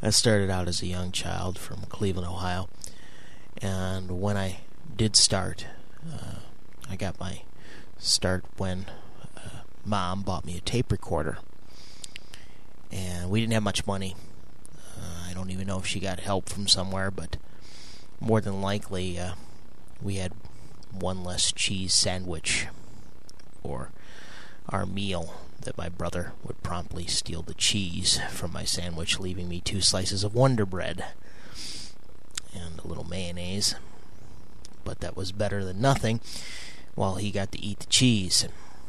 I started out as a young child from Cleveland, Ohio, and when I did start, I got my start when Mom bought me a tape recorder, and we didn't have much money. I don't even know if she got help from somewhere, but more than likely we had one less cheese sandwich for our meal, that my brother would promptly steal the cheese from my sandwich, leaving me 2 slices of Wonder Bread and a little mayonnaise. But that was better than nothing, while he got to eat the cheese.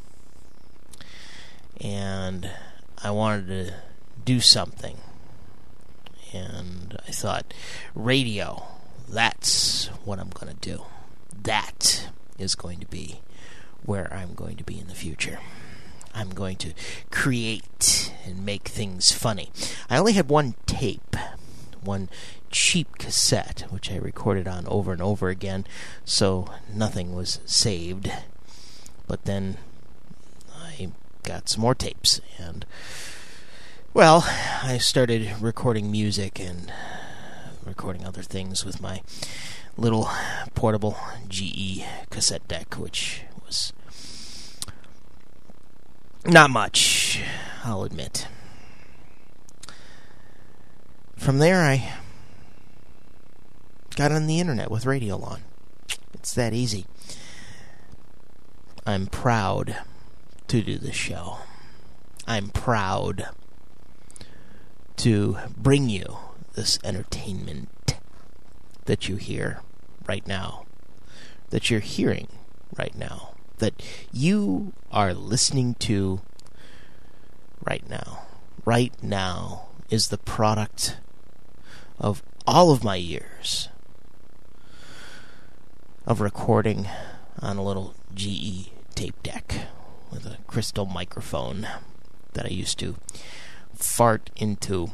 And I wanted to do something, and I thought, radio, that's what I'm going to do. That is going to be where I'm going to be in the future. I'm going to create and make things funny. I only had one tape, one cheap cassette, which I recorded on over and over again, so nothing was saved. But then I got some more tapes, and, well, I started recording music and recording other things with my little portable GE cassette deck, which was not much, I'll admit. From there, I got on the internet with Radiolon. It's that easy. I'm proud to do this show. I'm proud to bring you this entertainment that you hear right now, that you're hearing right now, that you are listening to right now. Right now is the product of all of my years of recording on a little GE tape deck with a crystal microphone that I used to fart into,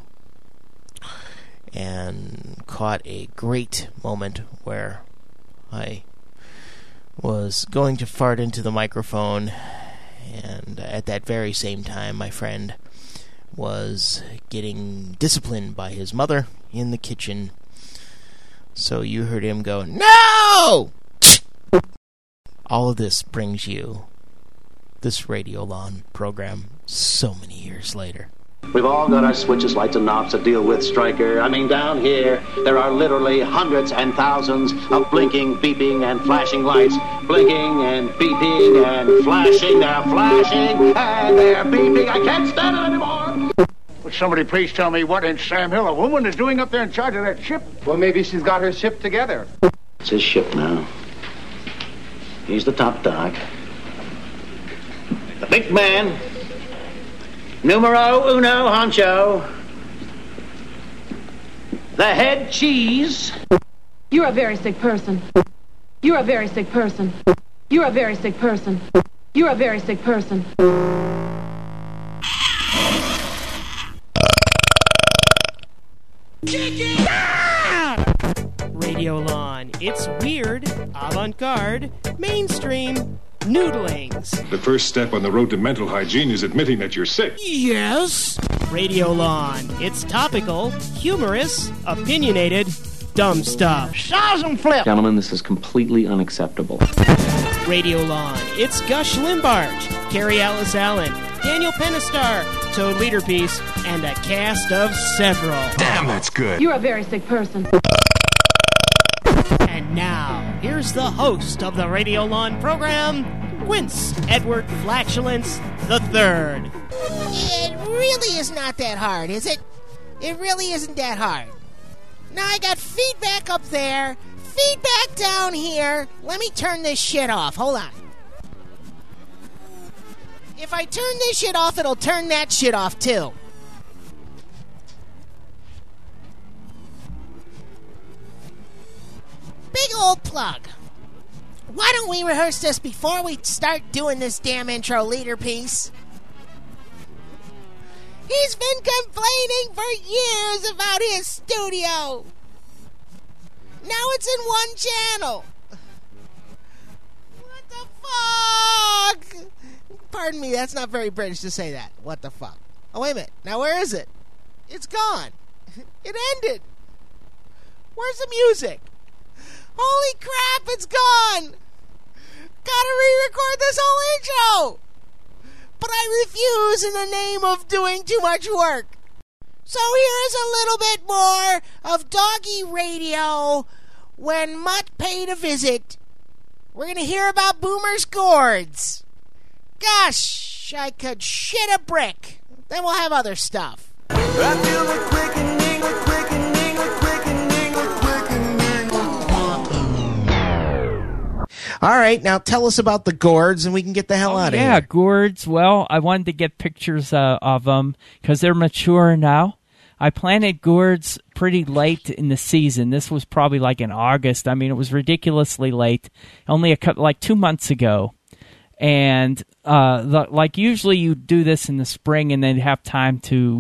and caught a great moment where I was going to fart into the microphone, and at that very same time my friend was getting disciplined by his mother in the kitchen. So you heard him go, "No!" All of this brings you this Radiolon program so many years later. We've all got our switches, lights, and knobs to deal with, Stryker. I mean, down here, there are literally hundreds and thousands of blinking, beeping, and flashing lights. Blinking and beeping and flashing. They're flashing and they're beeping. I can't stand it anymore. Would somebody please tell me what in Sam Hill a woman is doing up there in charge of that ship? Well, maybe she's got her ship together. It's his ship now. He's the top dog. The big man. Numero uno honcho. The head cheese. You're a very sick person. You're a very sick person. You're a very sick person. You're a very sick person. Radiolon. It's weird, avant-garde, mainstream, noodlings. The first step on the road to mental hygiene is admitting that you're sick. Yes! Radiolon. It's topical, humorous, opinionated, dumb stuff. Shazam flip! Gentlemen, this is completely unacceptable. Radiolon. It's Gush Limbart, Carrie Alice Allen, Daniel Pennistar, Toad Leaderpiece, and a cast of several. Damn, that's good. You're a very sick person. And now, here's the host of the Radiolon program, Quince Edward Flatulence III. It really is not that hard, is it? It really isn't that hard. Now I got feedback up there, feedback down here. Let me turn this shit off. Hold on. If I turn this shit off, it'll turn that shit off too. Big old plug. Why don't we rehearse this before we start doing this damn intro leader piece? He's been complaining for years about his studio. Now it's in one channel. What the fuck? Pardon me, that's not very British to say that. What the fuck? Oh, wait a minute. Now where is it? It's gone. It ended. Where's the music? Holy crap, it's gone. Gotta re-record this whole intro. But I refuse in the name of doing too much work. So here is a little bit more of Doggy Radio when Mutt paid a visit. We're going to hear about Boomer's gourds. Gosh, I could shit a brick. Then we'll have other stuff. I feel the quickening, the quickening, the quickening, the quickening. All right, now tell us about the gourds and we can get the hell out of here. Yeah, gourds. Well, I wanted to get pictures of them because they're mature now. I planted gourds pretty late in the season. This was probably like in August. I mean, it was ridiculously late, only like 2 months ago. And like usually you do this in the spring and then have time to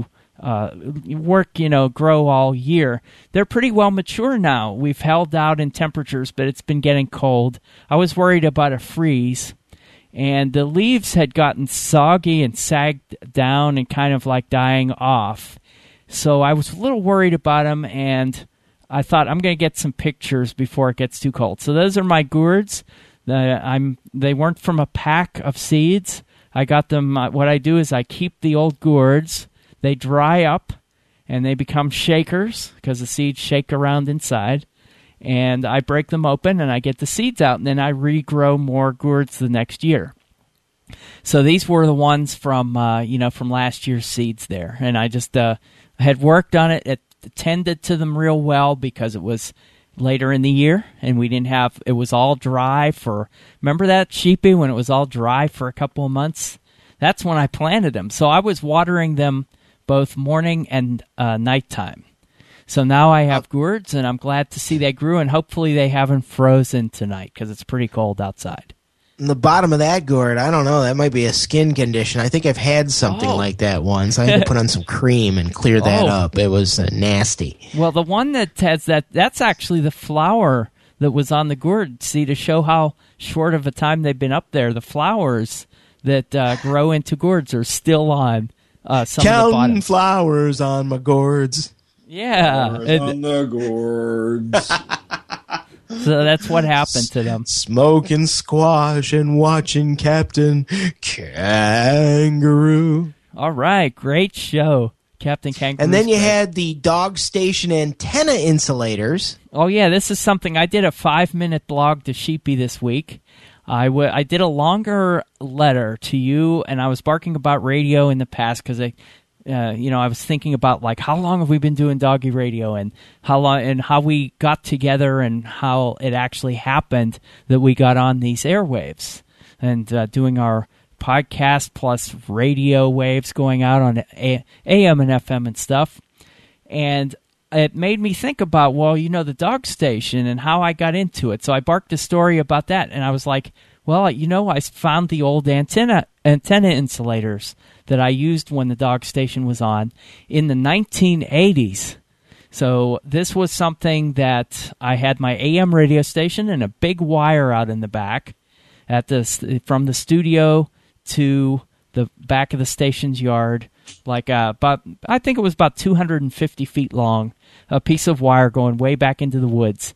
work, grow all year. They're pretty well mature now. We've held out in temperatures, but it's been getting cold. I was worried about a freeze. And the leaves had gotten soggy and sagged down and kind of like dying off. So I was a little worried about them, and I thought I'm going to get some pictures before it gets too cold. So those are my gourds. They weren't from a pack of seeds. I got them. What I do is I keep the old gourds. They dry up, and they become shakers because the seeds shake around inside. And I break them open, and I get the seeds out, and then I regrow more gourds the next year. So these were the ones from last year's seeds there, and I just had worked on it. It tended to them real well because it was later in the year, and it was all dry remember that, Sheepy, when it was all dry for a couple of months? That's when I planted them. So I was watering them both morning and nighttime. So now I have gourds, and I'm glad to see they grew, and hopefully they haven't frozen tonight because it's pretty cold outside. In the bottom of that gourd, I don't know, that might be a skin condition. I think I've had something like that once. I had to put on some cream and clear that up. It was nasty. Well, the one that has that's actually the flower that was on the gourd. See, to show how short of a time they've been up there, the flowers that grow into gourds are still on some of the bottom. Counting flowers on my gourds. Yeah. Flowers on the gourds. So that's what happened to them. Smoking squash and watching Captain Kangaroo. All right, great show, Captain Kangaroo. And then you had the dog station antenna insulators. Oh, yeah, this is something. I did a 5-minute blog to Sheepy this week. I did a longer letter to you, and I was barking about radio in the past because I was thinking about like how long have we been doing Doggy Radio and how long and how we got together and how it actually happened that we got on these airwaves and doing our podcast plus radio waves going out on AM and FM and stuff. And it made me think about, the dog station and how I got into it. So I barked a story about that, and I was like, I found the old antenna insulators that I used when the dog station was on in the 1980s. So this was something that I had my AM radio station and a big wire out in the back from the studio to the back of the station's yard, like I think it was about 250 feet long, a piece of wire going way back into the woods.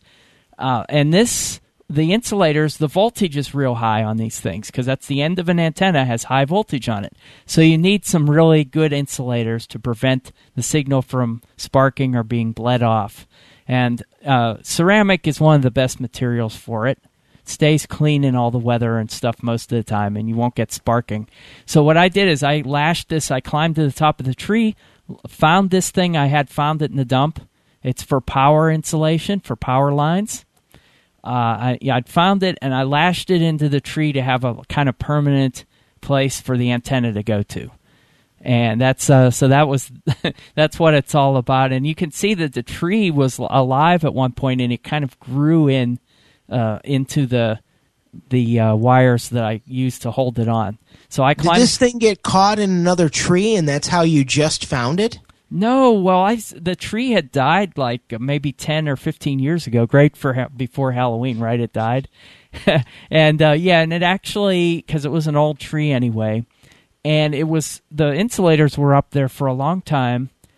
The insulators, the voltage is real high on these things because that's the end of an antenna has high voltage on it. So you need some really good insulators to prevent the signal from sparking or being bled off. And ceramic is one of the best materials for it. It stays clean in all the weather and stuff most of the time, and you won't get sparking. So what I did is I lashed this. I climbed to the top of the tree, found this thing. I had found it in the dump. It's for power insulation, for power lines. I'd found it, and I lashed it into the tree to have a kind of permanent place for the antenna to go to. And that's that's what it's all about. And you can see that the tree was alive at one point, and it kind of grew into the wires that I used to hold it on. So I climbed. Did this thing get caught in another tree, and that's how you just found it? No, the tree had died like maybe 10 or 15 years ago. Great for before Halloween, right? It died. And and it actually, because it was an old tree anyway, and the insulators were up there for a long time,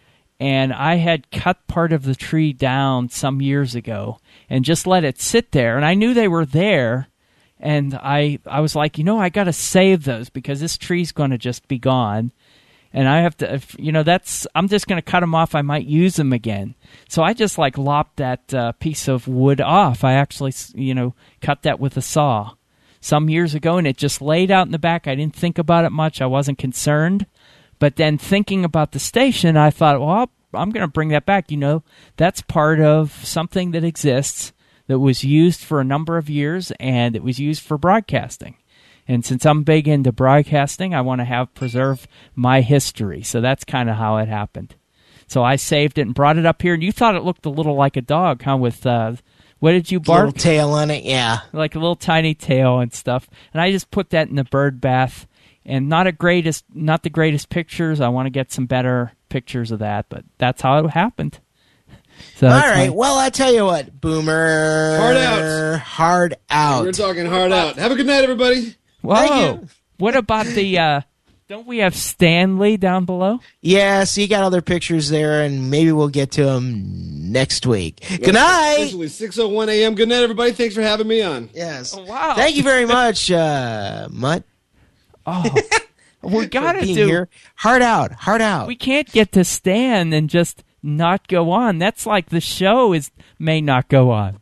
and I had cut part of the tree down some years ago and just let it sit there. And I knew they were there, and I was like, I got to save those because this tree's going to just be gone. And I have to, I'm just going to cut them off. I might use them again. So I just lopped that piece of wood off. I actually, cut that with a saw some years ago, and it just laid out in the back. I didn't think about it much. I wasn't concerned. But then thinking about the station, I thought, well, I'm going to bring that back. That's part of something that exists that was used for a number of years, and it was used for broadcasting. And since I'm big into broadcasting, I want to preserve my history. So that's kind of how it happened. So I saved it and brought it up here. And you thought it looked a little like a dog, huh? With, what did you bark? Little tail on it, yeah. Like a little tiny tail and stuff. And I just put that in the bird bath. And not the greatest pictures. I want to get some better pictures of that, but that's how it happened. So all right. Well, I tell you what, Boomer. Hard out. Hard out. We're talking hard out. Have a good night, everybody. Whoa. Thank you. What about the? Don't we have Stanley down below? Yes, you got other pictures there, and maybe we'll get to them next week. Good night. Officially 6:01 a.m. Good night, everybody. Thanks for having me on. Yes. Oh, wow. Thank you very much, Mutt. Oh, we got to do here. Hard out. We can't get to Stan and just not go on. That's like the show may not go on.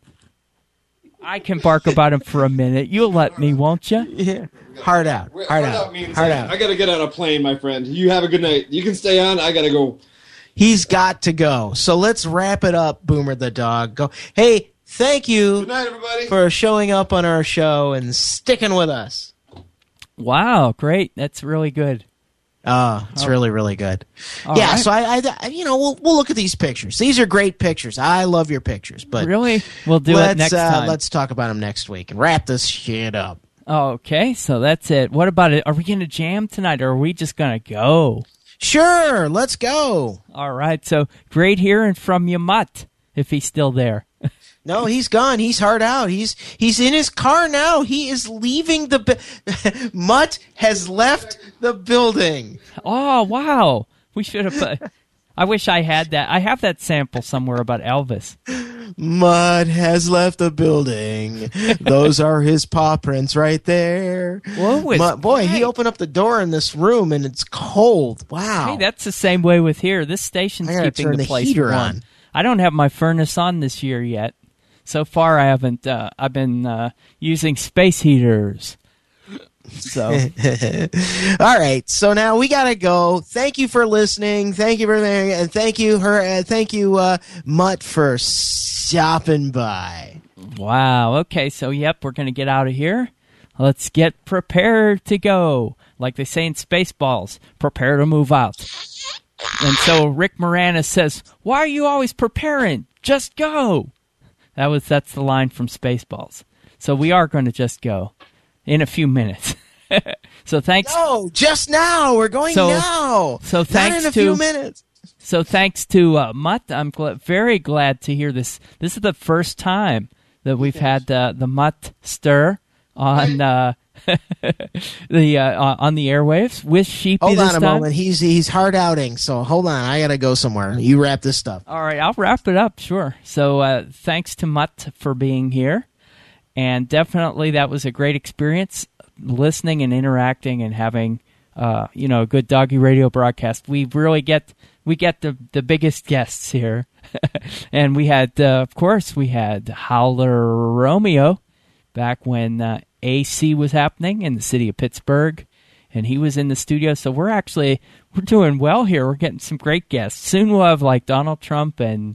I can bark about him for a minute. You'll let me, won't you? Yeah. Hard out. Hard out. I got to get on a plane, my friend. You have a good night. You can stay on. I got to go. He's got to go. So let's wrap it up, Boomer the dog. Go. Hey, thank you Good night, everybody. for showing up on our show and sticking with us. Wow, great. That's really good. It's really, really good. All yeah, right. so I we'll look at these pictures. These are great pictures. I love your pictures, but really, we'll do it next time. Let's talk about them next week and wrap this shit up. Okay, so that's it. What about it? Are we going to jam tonight, or are we just going to go? Sure, let's go. All right, so great hearing from you, Mutt, if he's still there. No, he's gone. He's hard out. He's in his car now. He is leaving Mutt has left the building. Oh, wow. We should have I wish I had that. I have that sample somewhere about Elvis. Mutt has left the building. Those are his paw prints right there. Boy, he opened up the door in this room and it's cold. Wow. Hey, that's the same way with here. This station's keeping the place heater warm. on. I don't have my furnace on this year yet. So far, I haven't. I've been using space heaters. So, all right. So now we gotta go. Thank you for listening. Thank you for and thank you, Mutt, for stopping by. Wow. Okay. So, yep, we're gonna get out of here. Let's get prepared to go. Like they say in Spaceballs, prepare to move out. And so Rick Moranis says, "Why are you always preparing? Just go." That's the line from Spaceballs. So we are going to just go in a few minutes. So thanks. No, just now. We're going now. So thanks Not in a few minutes. So thanks to Mutt. I'm very glad to hear this. This is the first time that we've had the Mutt stir on on the airwaves with Sheepy. Hold on a time. moment. He's hard outing. So hold on. I gotta go somewhere. You wrap this stuff. All right, I'll wrap it up. Sure. So thanks to Mutt for being here, and definitely that was a great experience, listening and interacting and having a good doggy radio broadcast. We really get the biggest guests here, and we had of course we had Howler Romeo back when AC was happening in the city of Pittsburgh, and he was in the studio. So we're doing well here. We're getting some great guests. Soon we'll have like Donald Trump and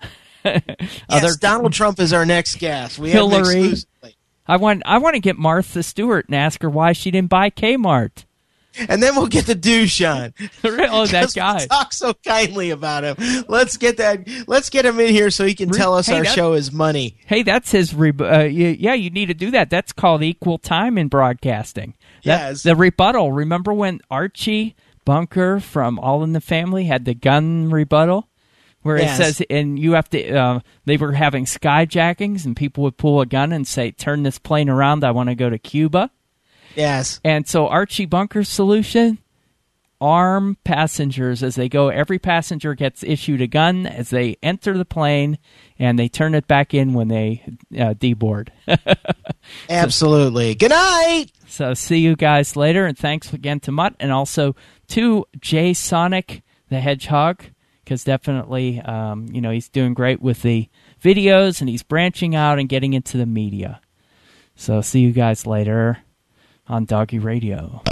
yes, Donald Trump is our next guest. We Hillary. Have I want to get Martha Stewart and ask her why she didn't buy Kmart. And then we'll get the douche on. Oh, that guy. We talk so kindly about him. Let's get him in here so he can tell us our show is money. Hey, that's his. Yeah, you need to do that. That's called equal time in broadcasting. Yes. The rebuttal. Remember when Archie Bunker from All in the Family had the gun rebuttal? Where it says, and you have to, they were having skyjackings, and people would pull a gun and say, turn this plane around, I want to go to Cuba. Yes. And so Archie Bunker's solution, arm passengers as they go. Every passenger gets issued a gun as they enter the plane, and they turn it back in when they deboard. Absolutely. Good night! So see you guys later, and thanks again to Mutt, and also to Jay Sonic the Hedgehog, because definitely, he's doing great with the videos, and he's branching out and getting into the media. So see you guys later on Doggy Radio.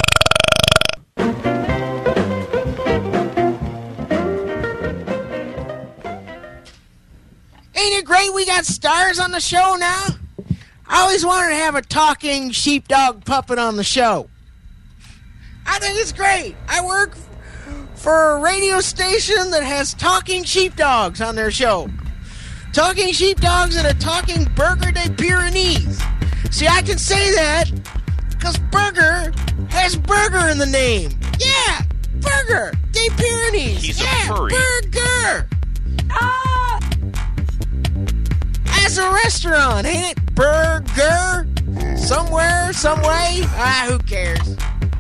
Ain't it great we got stars on the show now? I always wanted to have a talking sheepdog puppet on the show. I think it's great. I work for a radio station that has talking sheepdogs on their show. Talking sheepdogs and a talking Burger de Pyrenees. See, I can say that because Burger has burger in the name. Yeah, Burger de Pyrenees. He's a furry. Burger. Ah! That's a restaurant, ain't it? Burger? Somewhere, some way? Who cares?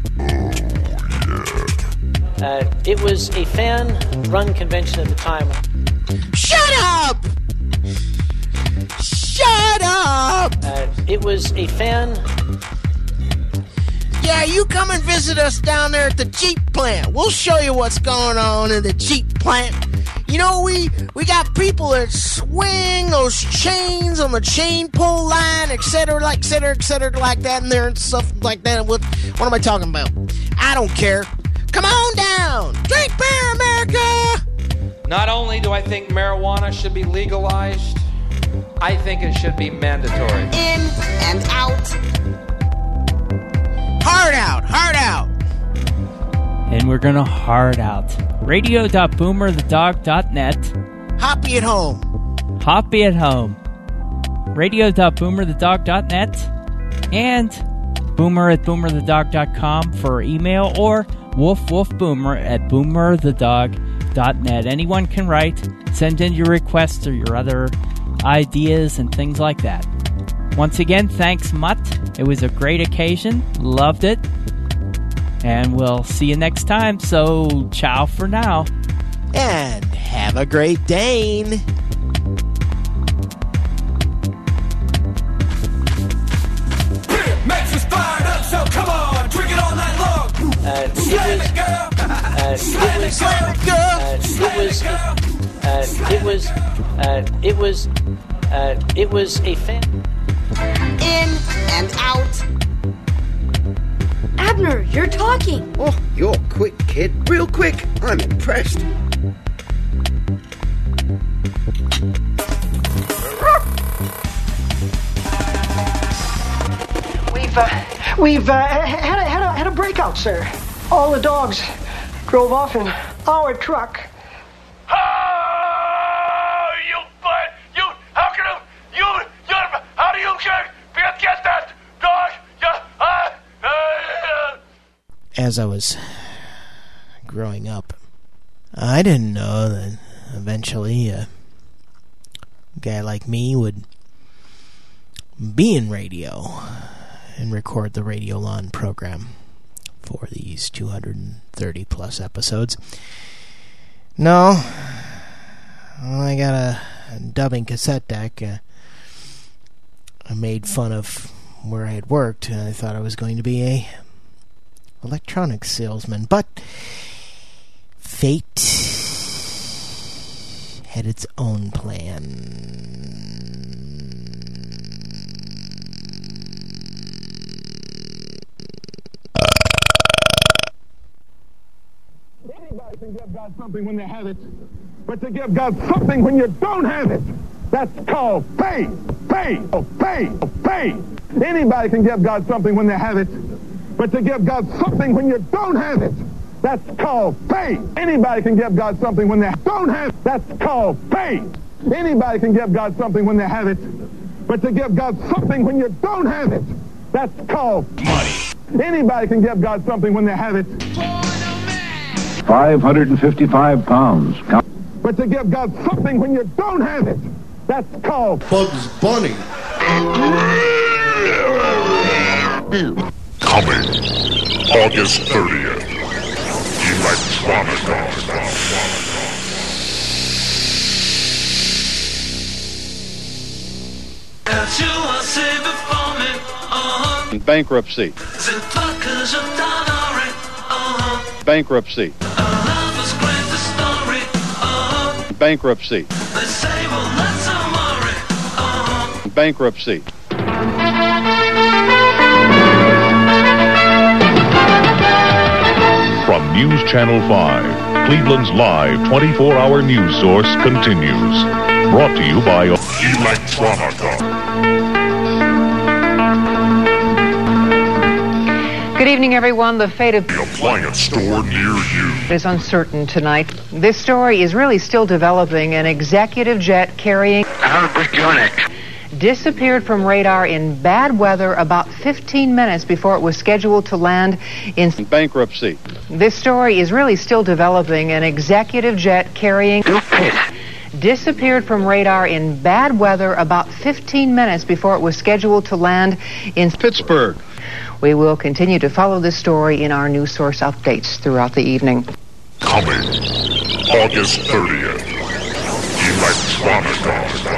It was a fan-run convention at the time. Shut up! Shut up! It was a fan... Yeah, you come and visit us down there at the Jeep plant. We'll show you what's going on in the Jeep plant. You know, we got people that swing those chains on the chain pull line, etc., like that, and there and stuff like that. What am I talking about? I don't care. Come on down. Drink beer, America. Not only do I think marijuana should be legalized, I think it should be mandatory. In and out. Hard out. Hard out. And we're going to hard out. Radio.boomerthedog.net. Hoppy at home. Hoppy at home. Radio.boomerthedog.net. And boomer@boomerthedog.com for email, or woofwoofboomer@boomerthedog.net. Anyone can write. Send in your requests or your other ideas and things like that. Once again, thanks, Mutt. It was a great occasion. Loved it. And we'll see you next time, so ciao for now. And have a great Dane. Makes us fired up, so come on, drink it all night long. Slam it, girl. Slam it, girl. It was a fan. In and out. Abner, you're talking. Oh, you're quick, kid. Real quick. I'm impressed. We've had a breakout, sir. All the dogs drove off in our truck. How do you get that dog? As I was growing up, I didn't know that eventually a guy like me would be in radio and record the Radio Lawn program for these 230 plus episodes. No, I got a dubbing cassette deck. I made fun of where I had worked, and I thought I was going to be a electronics salesman, but fate had its own plan. Anybody can give God something when they have it, but to give God something when you don't have it, that's called faith. Faith. Anybody can give God something when they have it, but to give God something when you don't have it, that's called faith. Anybody can give God something when they don't have it, that's called faith. Anybody can give God something when they have it, but to give God something when you don't have it, that's called money. Anybody can give God something when they have it. 555 pounds. But to give God something when you don't have it, that's called Bugs Bunny. Coming August 30th. like Tramadol. Bankruptcy. Bankruptcy. Bankruptcy. Bankruptcy. From News Channel 5, Cleveland's live 24-hour news source continues. Brought to you by Electronica. Good evening, everyone. The fate of the appliance store near you is uncertain tonight. This story is really still developing. An executive jet carrying disappeared from radar in bad weather about 15 minutes before it was scheduled to land in bankruptcy. This story is really still developing. An executive jet carrying disappeared from radar in bad weather about 15 minutes before it was scheduled to land in Pittsburgh. We will continue to follow this story in our news source updates throughout the evening. Coming August 30th. Electronica.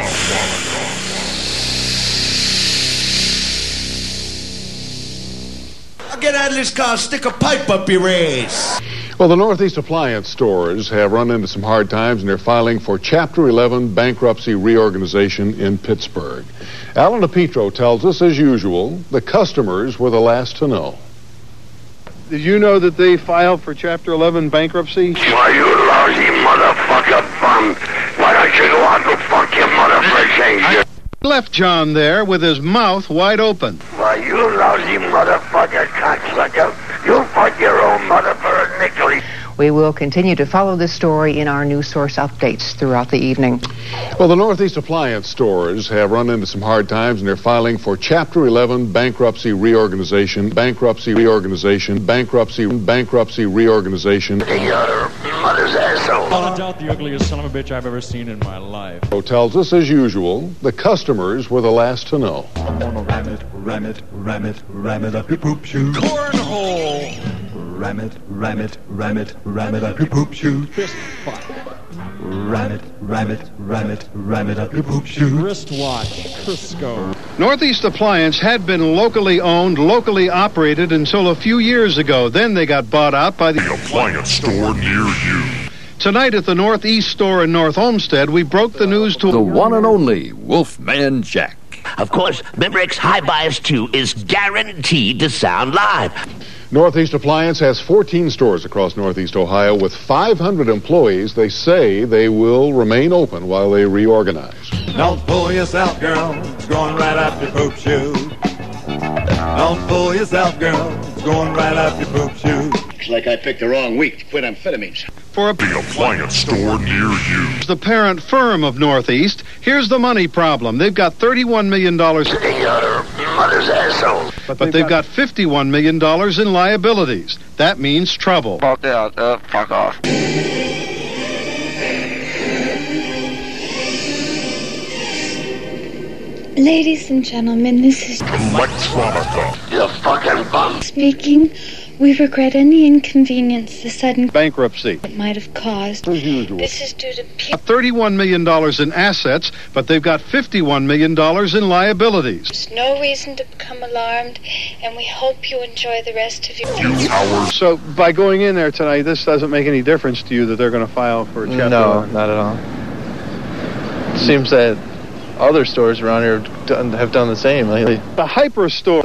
I'll get out of this car, stick a pipe up your ass. Well, the Northeast appliance stores have run into some hard times, and they're filing for Chapter 11 bankruptcy reorganization in Pittsburgh. Alan DePietro tells us, as usual, the customers were the last to know. Did you know that they filed for Chapter 11 bankruptcy? Why, you lousy motherfucker bum. Why don't you go out and fuck your motherfucker? Left John there with his mouth wide open. Why, you lousy motherfucker cocksucker. You'll fuck your own mother for a nickel. We will continue to follow this story in our news source updates throughout the evening. Well, the Northeast appliance stores have run into some hard times, and they're filing for Chapter 11 bankruptcy reorganization. Bankruptcy reorganization. Bankruptcy reorganization. Your mother's asshole. Without doubt, the ugliest son of a bitch I've ever seen in my life. Tells us, as usual, the customers were the last to know. I'm gonna ram it up your poop shoe. Cornhole. Ram it up your poop shoe. Fist fight. Ram it up your poop shoe. Wristwatch. Crisco. Northeast Appliance had been locally owned, locally operated until a few years ago. Then they got bought out by the appliance store near you. Tonight at the Northeast store in North Olmsted, we broke the news to the one and only Wolfman Jack. Of course, Memorex High Bias 2 is guaranteed to sound live. Northeast Appliance has 14 stores across Northeast Ohio with 500 employees. They say they will remain open while they reorganize. Don't fool yourself, girl. It's going right up your poop shoe. Don't fool yourself, girl. It's going right up your poop shoe. Looks like I picked the wrong week to quit amphetamines. For the appliance store near you. The parent firm of Northeast. Here's the money problem. They've got $31 million. Your mother's asshole. But they've got $51 million in liabilities. That means trouble. Fuck off. Ladies and gentlemen, this is Electronica. You fucking bum. Speaking. We regret any inconvenience the sudden bankruptcy might have caused. As usual. This is due to $31 million in assets, but they've got $51 million in liabilities. There's no reason to become alarmed, and we hope you enjoy the rest of your hours. So, by going in there tonight, this doesn't make any difference to you that they're going to file for Chapter 11? No, not at all. It seems that other stores around here have done the same lately. The hyperstore.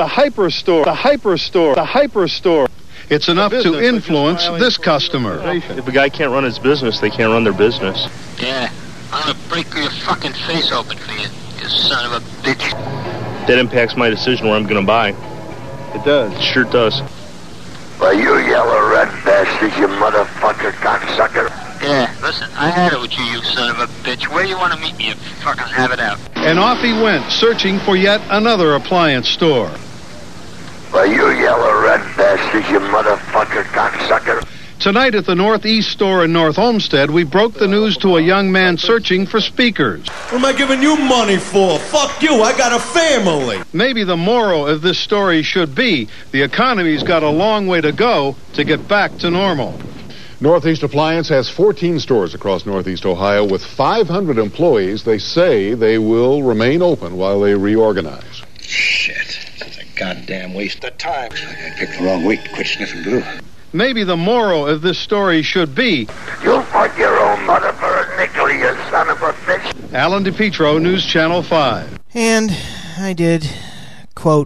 It's enough to influence this customer. If a guy can't run his business, they can't run their business. Yeah, I'm gonna break your fucking face open for you, you son of a bitch. That impacts my decision where I'm gonna buy. It does. It sure does. Well, you yellow red bastard, you motherfucker cocksucker. Yeah, listen, I had it with you, you son of a bitch. Where do you want to meet me? You fucking have it out. And off he went, searching for yet another appliance store. Well, you yellow red bastard, you motherfucker cocksucker. Tonight at the Northeast store in North Olmsted, we broke the news to a young man searching for speakers. What am I giving you money for? Fuck you, I got a family. Maybe the moral of this story should be the economy's got a long way to go to get back to normal. Northeast Appliance has 14 stores across Northeast Ohio with 500 employees. They say they will remain open while they reorganize. Shit. It's a goddamn waste of time. I picked the wrong week to quit sniffing glue. Maybe the moral of this story should be, You'll fuck your own mother for a nickel, you son of a bitch. Alan DePietro, News Channel 5. And I did, quote,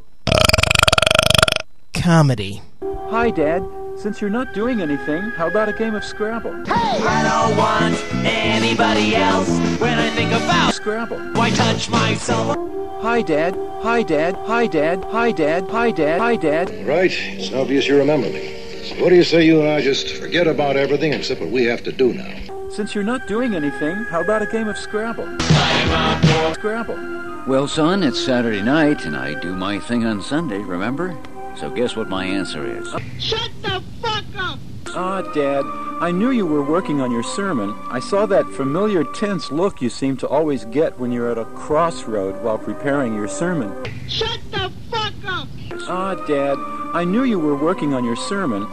comedy. Hi, Dad. Since you're not doing anything, how about a game of Scrabble? Hey! I don't want anybody else when I think about Scrabble. Why touch myself? Hi, Dad. Hi, Dad. Hi, Dad. Hi, Dad. Hi, Dad. Hi, Dad. Right. It's obvious you remember me. So what do you say you and I just forget about everything except what we have to do now? Since you're not doing anything, how about a game of Scrabble? Scrabble. Well, son, it's Saturday night, and I do my thing on Sunday, remember? So guess what my answer is? Shut the fuck up! Dad, I knew you were working on your sermon. I saw that familiar tense look you seem to always get when you're at a crossroad while preparing your sermon. Shut the fuck up! Dad, I knew you were working on your sermon.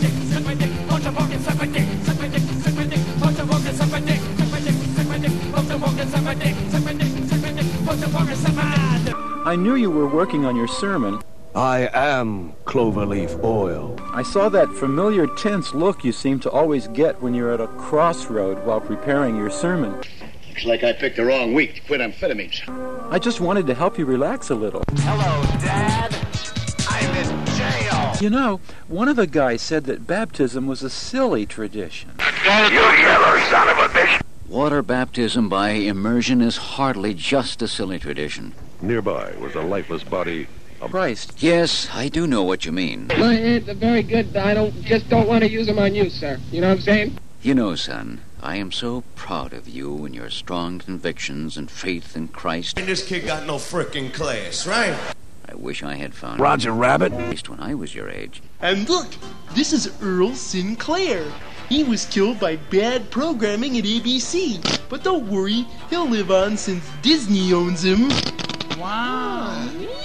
I knew you were working on your sermon. I am Cloverleaf Oil. I saw that familiar tense look you seem to always get when you're at a crossroad while preparing your sermon. Looks like I picked the wrong week to quit amphetamines. I just wanted to help you relax a little. Hello, Dad. I'm in jail. You know, one of the guys said that baptism was a silly tradition. You yellow son of a bitch. Water baptism by immersion is hardly just a silly tradition. Nearby was a lifeless body. Christ. Yes, I do know what you mean. Well, it's very good. I don't want to use them on you, sir. You know what I'm saying? You know, son, I am so proud of you and your strong convictions and faith in Christ. And this kid got no frickin' class, right? I wish I had found Roger Rabbit. At least when I was your age. And look, this is Earl Sinclair. He was killed by bad programming at ABC. But don't worry, he'll live on since Disney owns him. Wow.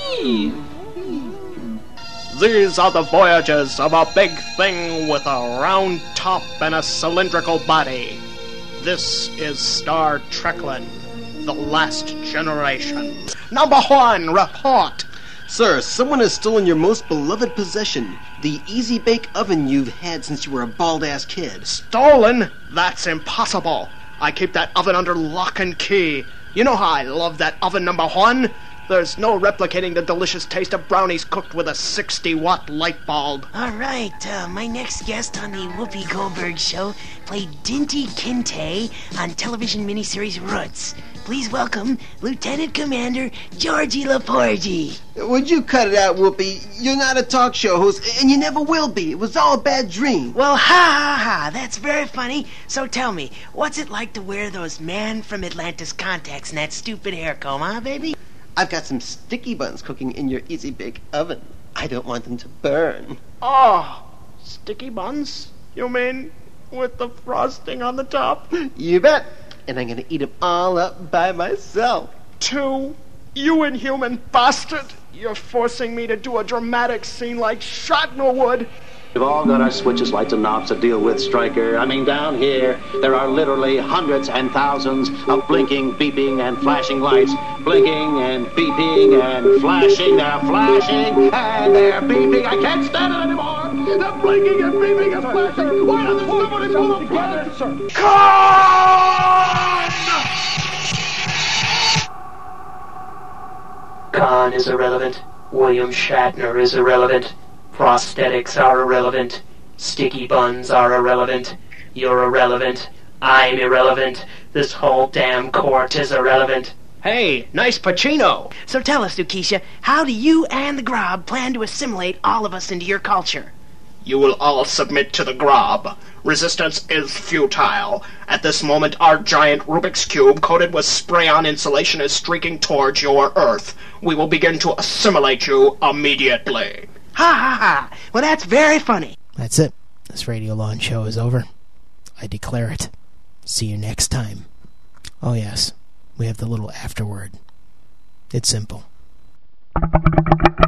These are the voyages of a big thing with a round top and a cylindrical body. This is Star Treklin, the last generation. Number 1, report. Sir, someone has stolen your most beloved possession, the Easy Bake Oven you've had since you were a bald-ass kid. Stolen? That's impossible. I keep that oven under lock and key. You know how I love that oven, number 1? There's no replicating the delicious taste of brownies cooked with a 60-watt light bulb. All right, my next guest on the Whoopi Goldberg show played Dinty Kinte on television miniseries Roots. Please welcome Lieutenant Commander Georgie Laporgi. Would you cut it out, Whoopi? You're not a talk show host, and you never will be. It was all a bad dream. Well, ha, that's very funny. So tell me, what's it like to wear those Man from Atlantis contacts and that stupid hair comb, huh, baby? I've got some sticky buns cooking in your Easy Bake Oven. I don't want them to burn. Oh, sticky buns? You mean with the frosting on the top? You bet. And I'm gonna eat them all up by myself. 2, you inhuman bastard! You're forcing me to do a dramatic scene like Shatner would. We've all got our switches, lights, and knobs to deal with, Stryker. I mean, down here, there are literally hundreds and thousands of blinking, beeping, and flashing lights. Blinking and beeping and flashing. They're flashing and they're beeping. I can't stand it anymore. They're blinking and beeping and flashing. Why doesn't somebody pull them together, sir? Khan is irrelevant. William Shatner is irrelevant. Prosthetics are irrelevant. Sticky buns are irrelevant. You're irrelevant. I'm irrelevant. This whole damn court is irrelevant. Hey, nice Pacino. So tell us, Dukesha, how do you and the Grob plan to assimilate all of us into your culture? You will all submit to the Grob. Resistance is futile. At this moment, our giant Rubik's Cube coated with spray-on insulation is streaking towards your Earth. We will begin to assimilate you immediately. Ha ha ha! Well, that's very funny. That's it. This Radio Lawn show is over. I declare it. See you next time. Oh yes, we have the little afterword. It's simple.